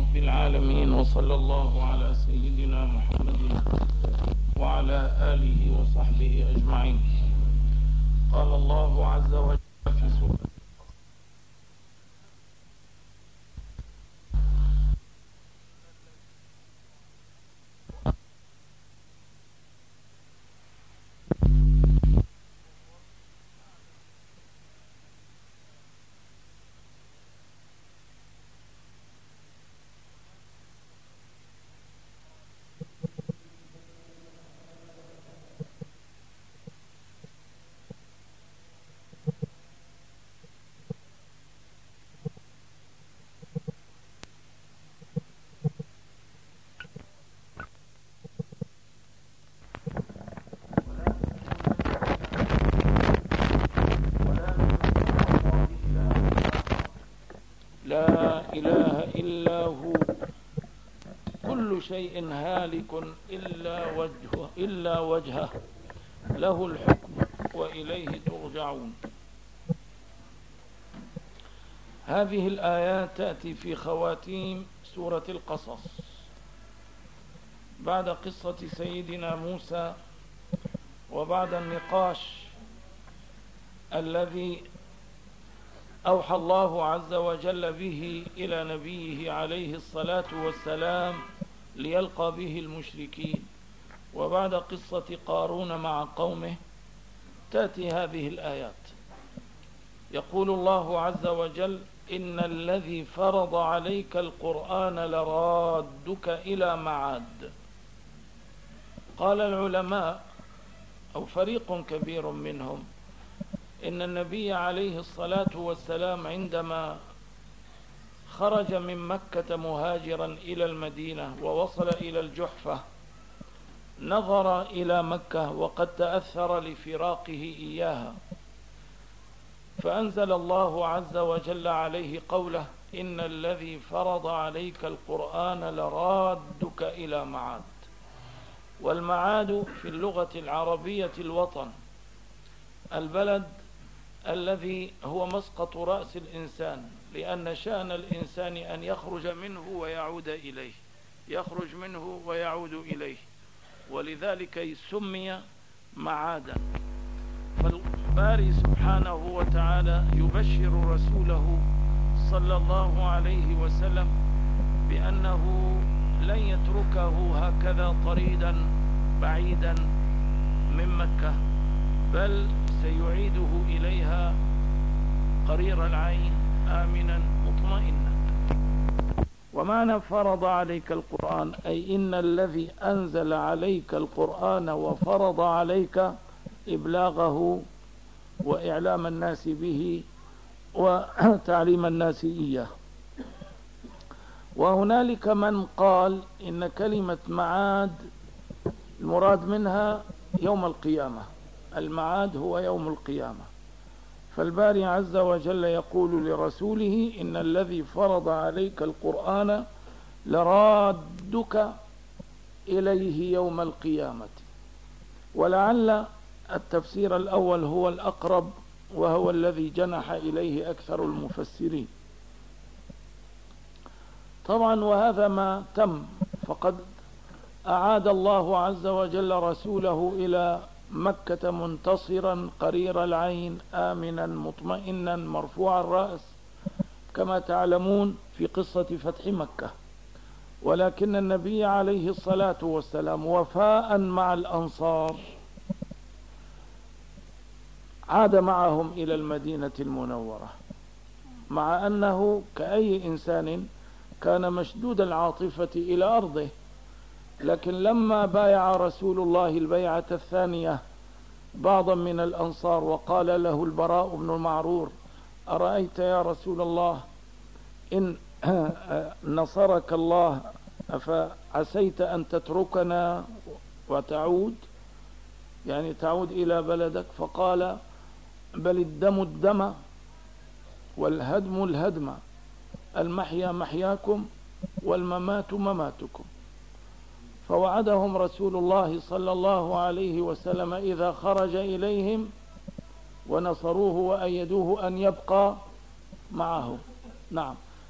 رب العالمين، وصلى الله على سيدنا محمد وعلى آله وصحبه أجمعين. قال الله عز وجل في سورة لا إله إلا هو كل شيء هالك إلا وجهه له الحكم وإليه ترجعون. هذه الآيات تأتي في خواتيم سورة القصص بعد قصة سيدنا موسى، وبعد النقاش الذي أوحى الله عز وجل به إلى نبيه عليه الصلاة والسلام ليلقى به المشركين، وبعد قصة قارون مع قومه تأتي هذه الآيات. يقول الله عز وجل: إن الذي فرض عليك القرآن لرادك إلى معاد. قال العلماء أو فريق كبير منهم إن النبي عليه الصلاة والسلام عندما خرج من مكة مهاجرا إلى المدينة ووصل إلى الجحفة نظر إلى مكة وقد تأثر لفراقه إياها، فأنزل الله عز وجل عليه قوله: إن الذي فرض عليك القرآن لرادك إلى معاد. والمعاد في اللغة العربية الوطن، البلد الذي هو مسقط رأس الإنسان، لأن شأن الإنسان أن يخرج منه ويعود إليه، يخرج منه ويعود إليه، ولذلك سمي معادا. فالباري سبحانه وتعالى يبشر رسوله صلى الله عليه وسلم بأنه لن يتركه هكذا طريدا بعيدا من مكة، بل سيعيده إليها قرير العين آمنا مطمئنا. ومعنى فرض عليك القرآن أي إن الذي أنزل عليك القرآن وفرض عليك إبلاغه وإعلام الناس به وتعليم الناس إياه. وهنالك من قال إن كلمة معاد المراد منها يوم القيامة، المعاد هو يوم القيامة. فالباري عز وجل يقول لرسوله: إن الذي فرض عليك القرآن لرادك إليه يوم القيامة. ولعل التفسير الأول هو الأقرب، وهو الذي جنح إليه أكثر المفسرين. طبعا وهذا ما تم، فقد أعاد الله عز وجل رسوله إلى مكة منتصرا قرير العين آمنا مطمئنا مرفوع الرأس كما تعلمون في قصة فتح مكة. ولكن النبي عليه الصلاة والسلام وفاء مع الأنصار عاد معهم إلى المدينة المنورة، مع أنه كأي إنسان كان مشدود العاطفة إلى أرضه، لكن لما بايع رسول الله البيعة الثانية بعضا من الأنصار وقال له البراء بن المعرور: أرأيت يا رسول الله إن نصرك الله أفعسيت أن تتركنا وتعود، يعني تعود إلى بلدك؟ فقال: بل الدم الدم والهدم الهدم، المحيا محياكم والممات مماتكم. فوعدهم رسول الله صلى الله عليه وسلم إذا خرج إليهم ونصروه وأيدوه أن يبقى معه. نعم،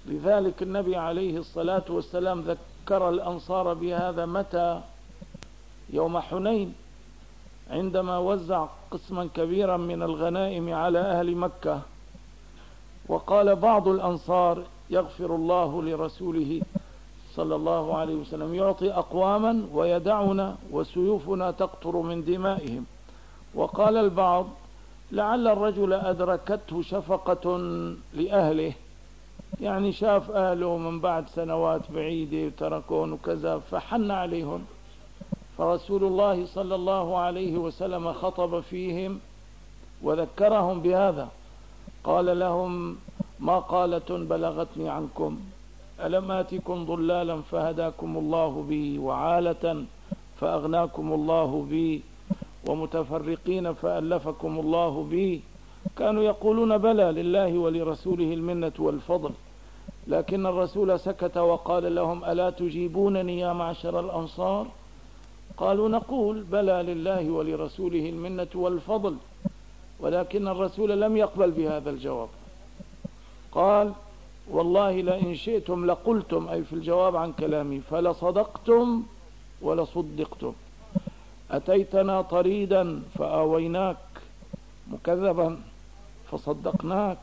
لذلك النبي عليه الصلاة والسلام ذكر الأنصار بهذا متى؟ يوم حنين، عندما وزع قسما كبيرا من الغنائم على أهل مكة، وقال بعض الأنصار يغفر الله لرسوله صلى الله عليه وسلم، يعطي أقواما ويدعنا وسيوفنا تقطر من دمائهم. وقال البعض لعل الرجل أدركته شفقة لأهله، يعني شاف أهله من بعد سنوات بعيدة تركون وكذا فحن عليهم. فرسول الله صلى الله عليه وسلم خطب فيهم وذكرهم بهذا، قال لهم ما قالة بلغتني عنكم، ألم آتكم ضلالا فهداكم الله بي، وعالة فأغناكم الله بي، ومتفرقين فألفكم الله بي. كانوا يقولون بلى لله ولرسوله المنة والفضل، لكن الرسول سكت وقال لهم ألا تجيبونني يا معشر الأنصار؟ قالوا نقول بلى لله ولرسوله المنة والفضل، ولكن الرسول لم يقبل بهذا الجواب. قال والله لئن شئتم لقلتم، أي في الجواب عن كلامي، فلصدقتم ولصدقتم. أتيتنا طريدا فآويناك، مكذبا فصدقناك،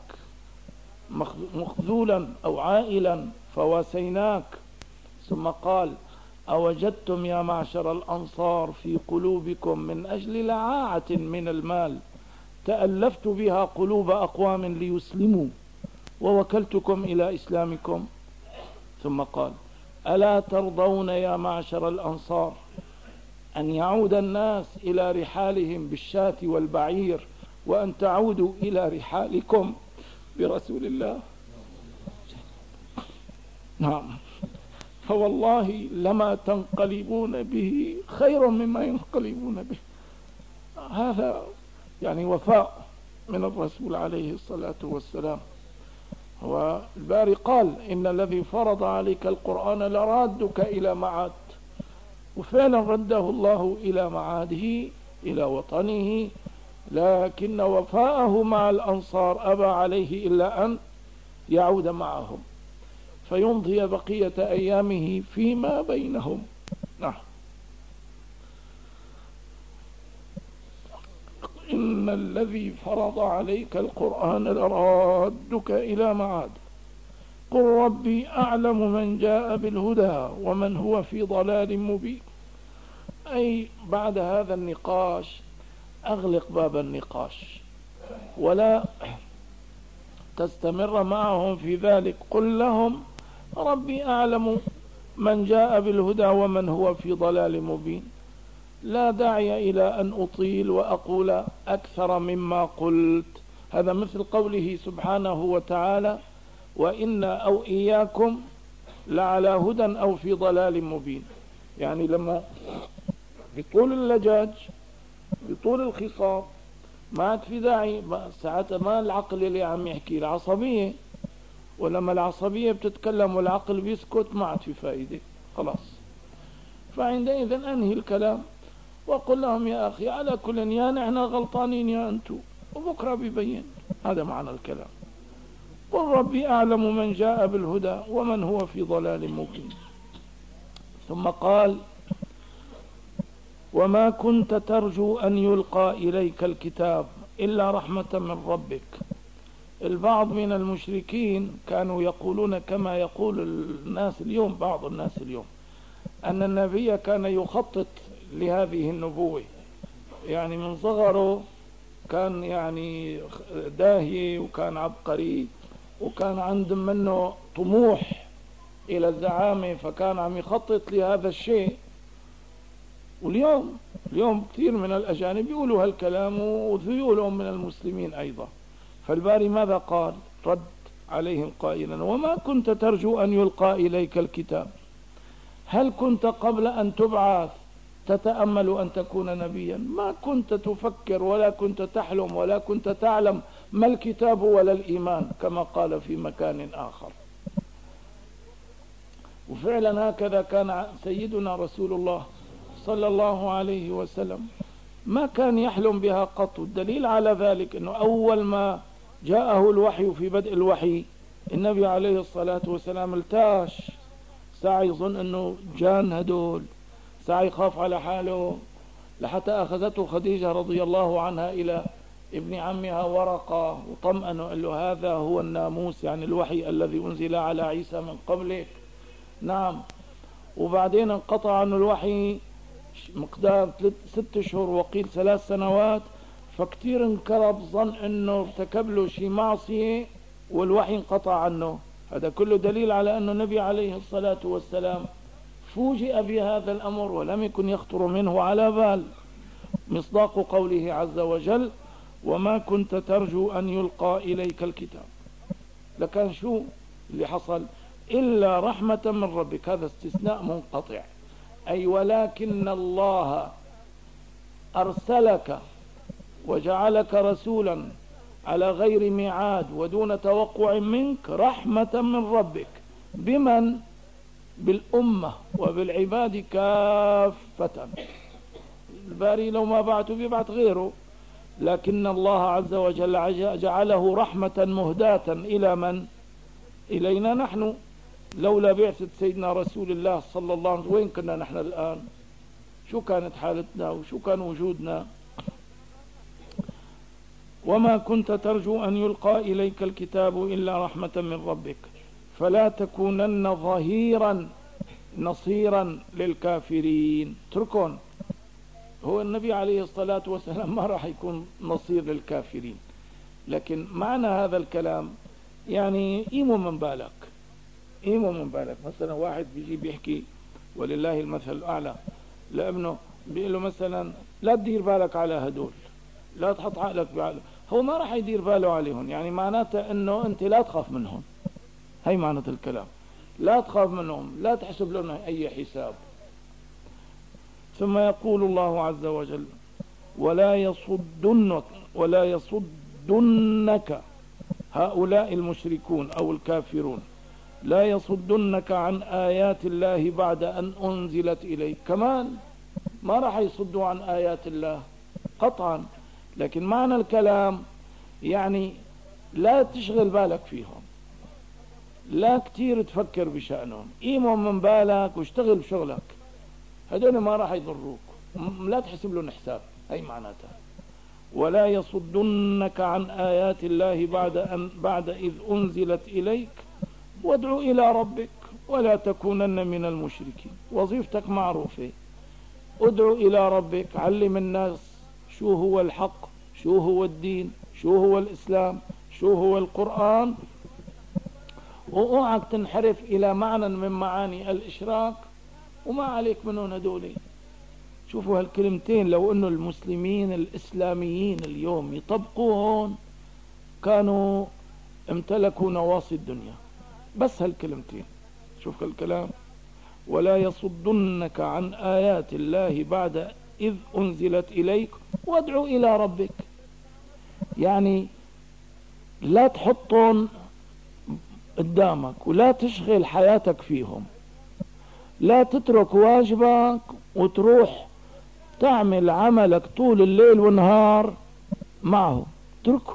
مخذولا أو عائلا فواسيناك. ثم قال أوجدتم يا معشر الأنصار في قلوبكم من أجل لعاعة من المال تألفت بها قلوب أقوام ليسلموا ووكلتكم إلى إسلامكم؟ ثم قال ألا ترضون يا معشر الأنصار أن يعود الناس إلى رحالهم بالشاة والبعير وأن تعودوا إلى رحالكم برسول الله؟ نعم، فوالله لما تنقلبون به خير مما ينقلبون به. هذا يعني وفاء من الرسول عليه الصلاة والسلام. والباري قال إن الذي فرض عليك القرآن لرادك إلى معاد، وفعلا رده الله إلى معاده إلى وطنه، لكن وفاءه مع الأنصار أبى عليه إلا أن يعود معهم فيمضي بقية أيامه فيما بينهم. نعم. إن الذي فرض عليك القرآن لرادك إلى معاد، قل ربي أعلم من جاء بالهدى ومن هو في ضلال مبين. أي بعد هذا النقاش أغلق باب النقاش ولا تستمر معهم في ذلك. قل لهم ربي أعلم من جاء بالهدى ومن هو في ضلال مبين. لا داعي إلى أن أطيل وأقول أكثر مما قلت. هذا مثل قوله سبحانه وتعالى وإنا أو إياكم لعلى هدى أو في ضلال مبين. يعني لما بطول اللجاج بطول الخصام ما عاد في داعي ساعات ما العقل اللي عم يحكي العصبية، ولما العصبية بتتكلم والعقل بيسكت ما عاد في فائدة خلاص. فعندئذ أنهي الكلام وقل لهم يا أخي على كل يا نحن غلطانين يا أنتو وبكرة بيبين. هذا معنى الكلام. قل ربي أعلم من جاء بالهدى ومن هو في ضلال مبين. ثم قال وما كنت ترجو أن يلقى إليك الكتاب إلا رحمة من ربك. البعض من المشركين كانوا يقولون كما يقول الناس اليوم، بعض الناس اليوم، أن النبي كان يخطط لهذه النبوة، يعني من صغره كان يعني داهية وكان عبقري وكان عنده منه طموح إلى الزعامة، فكان عم يخطط لهذا الشيء. واليوم كثير من الأجانب يقولوا هالكلام وذيولهم من المسلمين أيضا. فالباري ماذا قال؟ رد عليهم قائلا وما كنت ترجو أن يلقى إليك الكتاب. هل كنت قبل أن تبعث تتأمل أن تكون نبيا؟ ما كنت تفكر ولا كنت تحلم ولا كنت تعلم ما الكتاب ولا الإيمان، كما قال في مكان آخر. وفعلا هكذا كان سيدنا رسول الله صلى الله عليه وسلم، ما كان يحلم بها قط. الدليل على ذلك أنه أول ما جاءه الوحي في بدء الوحي النبي عليه الصلاة والسلام التاش ساعة يظن أنه جان هدول، ساعة يخاف على حاله، لحتى أخذته خديجة رضي الله عنها إلى ابن عمها ورقة وطمأنه، قال له هذا هو الناموس، يعني الوحي الذي أنزل على عيسى من قبلك. نعم. وبعدين انقطع عنه الوحي مقدار 6 أشهر وقيل 3 سنوات، فكتير انكرب، ظن انه ارتكب له شي معصية والوحي انقطع عنه. هذا كله دليل على أن النبي عليه الصلاة والسلام فوجئ بهذا الأمر ولم يكن يخطر منه على بال، مصداق قوله عز وجل: وما كنت ترجو أن يلقى إليك الكتاب. لكن شو اللي حصل؟ إلا رحمة من ربك، هذا استثناء منقطع، أي ولكن الله أرسلك وجعلك رسولا على غير ميعاد ودون توقع منك رحمة من ربك. بمن؟ بالأمة وبالعباد كافة. الباري لو ما بعته بيبعت غيره، لكن الله عز وجل جعله رحمة مهداة إلى من؟ إلينا نحن. لولا بعثة سيدنا رسول الله صلى الله عليه وسلم وين كنا نحن الآن؟ شو كانت حالتنا وشو كان وجودنا؟ وما كنت ترجو أن يلقى إليك الكتاب إلا رحمة من ربك فلا تكونن ظهيرا نصيرا للكافرين. اتركون، هو النبي عليه الصلاة والسلام ما راح يكون نصير للكافرين، لكن معنى هذا الكلام يعني قيموا من بالك، قيموا من بالك. مثلا واحد بيجي بيحكي ولله المثل الأعلى لابنه، بيقول له مثلا لا تدير بالك على هدول، لا تحط عقلك بعقله، هو ما راح يدير باله عليهم، يعني معناته انه انت لا تخاف منهم، هي معنى الكلام، لا تخاف منهم، لا تحسب لهم اي حساب. ثم يقول الله عز وجل: ولا يصدنك هؤلاء المشركون او الكافرون، لا يصدنك عن آيات الله بعد أن أنزلت إليك. كمان ما راح يصدوا عن آيات الله قطعا، لكن معنى الكلام يعني لا تشغل بالك فيهم، لا كتير تفكر بشأنهم، قيمهم من بالك واشتغل بشغلك، هذول ما راح يضروك، لا تحسب لهم حساب، هي معناتها. ولا يصدنك عن آيات الله بعد إذ أنزلت إليك وادع إلى ربك ولا تكونن من المشركين. وظيفتك معروفة، ادع إلى ربك، علم الناس شو هو الحق، شو هو الدين، شو هو الإسلام، شو هو القرآن، واوعك تنحرف إلى معنى من معاني الإشراك وما عليك منهم هدول. شوفوا هالكلمتين لو انه المسلمين الإسلاميين اليوم يطبقوهن كانوا امتلكوا نواصي الدنيا. بس هالكلمتين، شوف الكلام: ولا يصدنك عن آيات الله بعد إذ أنزلت إليك وادع إلى ربك، يعني لا تحطهم قدامك ولا تشغل حياتك فيهم، لا تترك واجبك وتروح تعمل عملك طول الليل والنهار معه، اتركه.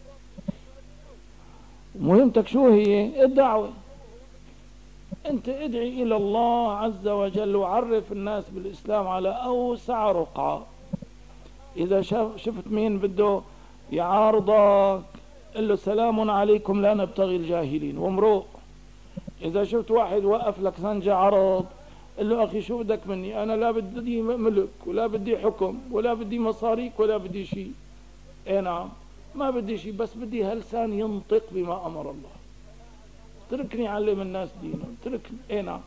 مهمتك شو هي؟ الدعوة. انت ادعي الى الله عز وجل وعرف الناس بالاسلام على اوسع رقعة. اذا شفت مين بده يعارضك قل له سلام عليكم لا نبتغي الجاهلين ومروق. اذا شفت واحد وقف لك سنجة عرض قل له اخي شو بدك مني، انا لا بدي ملك ولا بدي حكم ولا بدي مصاريك ولا بدي شيء. اي نعم، ما بدي شيء، بس بدي هاللسان ينطق بما امر الله. اتركني علم الناس دينهم، اتركني. اي نعم.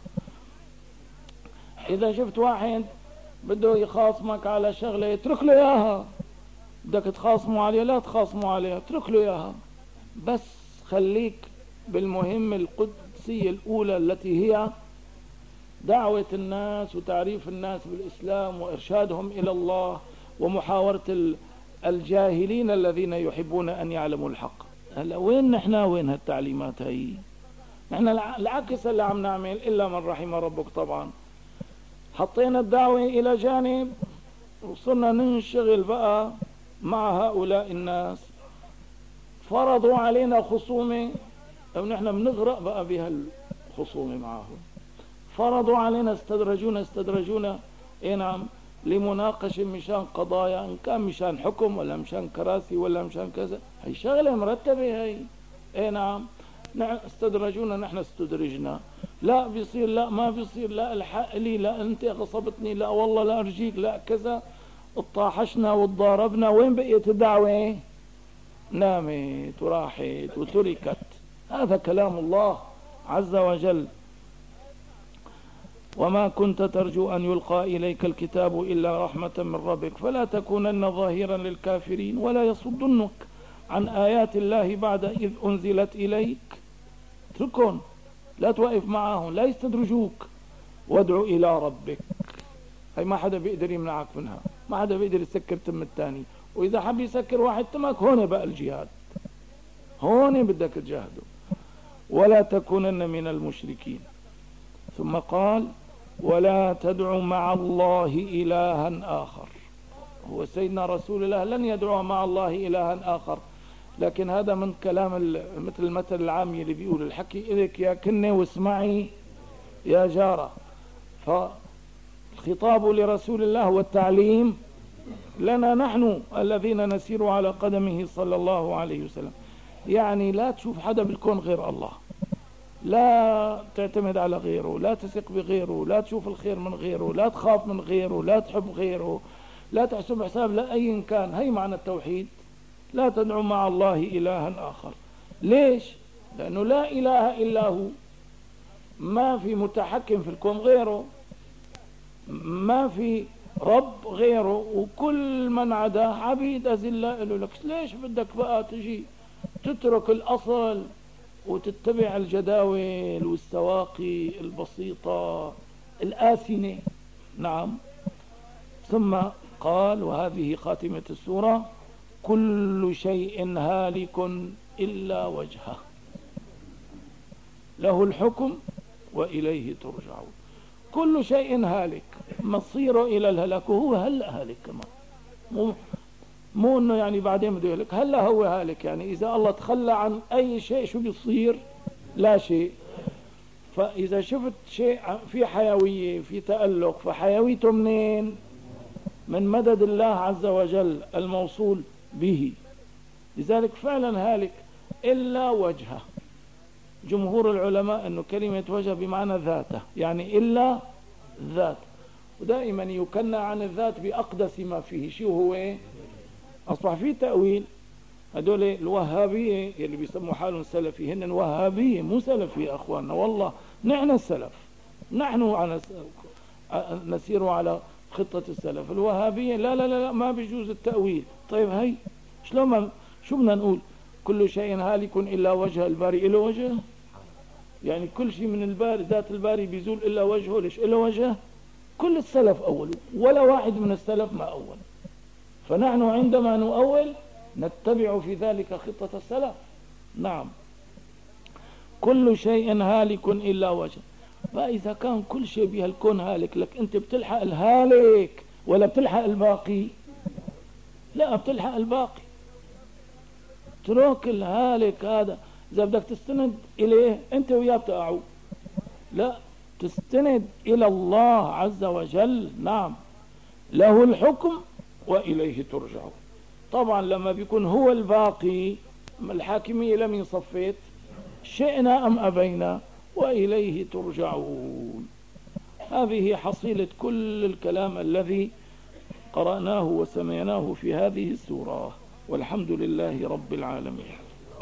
اذا شفت واحد بده يخاصمك على شغله اترك له اياها، بدك تخاصموا عليها لا تخاصموا عليها، اترك له اياها، بس خليك بالمهمة القدسية الاولى التي هي دعوة الناس وتعريف الناس بالاسلام وارشادهم الى الله ومحاورة الجاهلين الذين يحبون ان يعلموا الحق. هلا وين نحن؟ وين هالتعليمات هي؟ نحن العكس اللي عم نعمل، الا من رحم ربك. طبعا حطينا الدعوة الى جانب وصلنا ننشغل بقى مع هؤلاء الناس، فرضوا علينا خصومة أو نحن بنغرق بقى بهالخصومة معهم. فرضوا علينا استدرجونا إيه نعم لمناقشة مشان قضايا، إن كان مشان حكم ولا مشان كراسي ولا مشان كذا، هي شغلة مرتبة هي. إيه نعم استدرجونا، نحن استدرجنا. لا بيصير، لا ما بيصير، لا الحق لي، لا أنت غصبتني، لا والله لا أرجيك، لا كذا. اطاحشنا وتضاربنا، وين بقيت الدعوة؟ نامت وراحت وتركت. هذا كلام الله عز وجل. وما كنت ترجو أن يلقى إليك الكتاب إلا رحمة من ربك فلا تكونن ظهيرا للكافرين ولا يصدنك عن آيات الله بعد إذ أنزلت إليك. اتركهم، لا توقف معهم، لا يستدرجوك. وادعو إلى ربك، هي ما حدا بيقدر يمنعك منها، ما حدا بيقدر يسكر تم الثاني. وإذا حب يسكر واحد تمك، هون بقى الجهاد، هون بدك تجاهده. ولا تكونن من المشركين. ثم قال ولا تدع مع الله إلها آخر. هو سيدنا رسول الله لن يدعو مع الله إلها آخر، لكن هذا من كلام مثل المثل العامي اللي بيقول الحكي إليك يا كنة واسمعي يا جارة. فالخطاب لرسول الله والتعليم لنا نحن الذين نسير على قدمه صلى الله عليه وسلم. يعني لا تشوف حدا بالكون غير الله، لا تعتمد على غيره، لا تثق بغيره، لا تشوف الخير من غيره، لا تخاف من غيره، لا تحب غيره، لا تحسب حساب لأي كان. هي معنى التوحيد. لا تدعو مع الله إلها آخر. ليش؟ لأنه لا إله إلا هو، ما في متحكم في الكون غيره، ما في رب غيره، وكل من عداه عبيد أذلاء له. لك ليش بدك بقى تجي تترك الأصل وتتبع الجداول والسواقي البسيطة الآثنة؟ نعم. ثم قال وهذه خاتمة السورة كل شيء هالك إلا وجهه له الحكم وإليه ترجعون. كل شيء هالك، مصيره إلى الهلاك، وهو هلأ هالك كمان. مو انه يعني بعدين بده يهلك، هلا هو هالك. يعني اذا الله تخلى عن اي شيء شو بيصير؟ لا شيء. فاذا شفت شيء في حيوية، في تألق، فحيويته منين؟ من مدد الله عز وجل الموصول به. لذلك فعلا هالك الا وجهه. جمهور العلماء انه كلمة وجه بمعنى ذاته، يعني الا ذات. ودائما يكنى عن الذات باقدس ما فيه. شو هو؟ أصبح في تأويل. هدول الوهابية اللي بيسموا حالهم سلفي، هن وهابية مو سلفي يا أخواننا. والله نحن السلف، نحن نسير على خطة السلف. الوهابية لا لا لا ما بيجوز التأويل. طيب هي شلون شو بدنا نقول؟ كل شيء هالك إلا وجه الباري. إله وجه؟ يعني كل شيء من الباري، ذات الباري بيزول إلا وجهه. ليش إله وجه؟ كل السلف أولوا، ولا واحد من السلف ما أول. فنحن عندما نؤول نتبع في ذلك خطة السلف. نعم. كل شيء هالك إلا وجهه. فإذا كان كل شيء بهالكون هالك، لك أنت بتلحق الهالك ولا بتلحق الباقي؟ لا، بتلحق الباقي. ترك الهالك هذا. إذا بدك تستند إليه أنت وياه بتقعوا. لا، تستند إلى الله عز وجل. نعم. له الحكم وإليه ترجعون. طبعا لما بيكون هو الباقي، الحاكمية لمن صفيت؟ شئنا أم أبينا وإليه ترجعون. هذه حصيلة كل الكلام الذي قرأناه وسمعناه في هذه السورة، والحمد لله رب العالمين.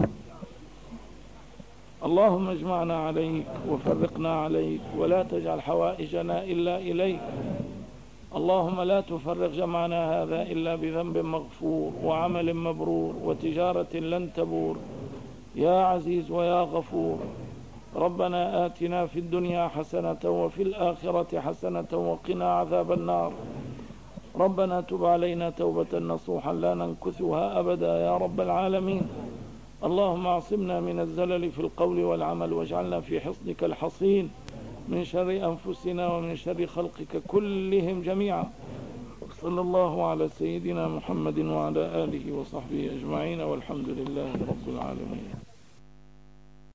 اللهم اجمعنا عليك وفرقنا عليك، ولا تجعل حوائجنا إلا إليك. اللهم لا تفرق جمعنا هذا إلا بذنب مغفور وعمل مبرور وتجارة لن تبور، يا عزيز ويا غفور. ربنا آتنا في الدنيا حسنة وفي الآخرة حسنة وقنا عذاب النار. ربنا تب علينا توبة نصوحا لا ننكثها أبدا يا رب العالمين. اللهم اعصمنا من الزلل في القول والعمل، واجعلنا في حصنك الحصين من شر أنفسنا ومن شر خلقك كلهم جميعا. صلى الله على سيدنا محمد وعلى آله وصحبه أجمعين، والحمد لله رب العالمين.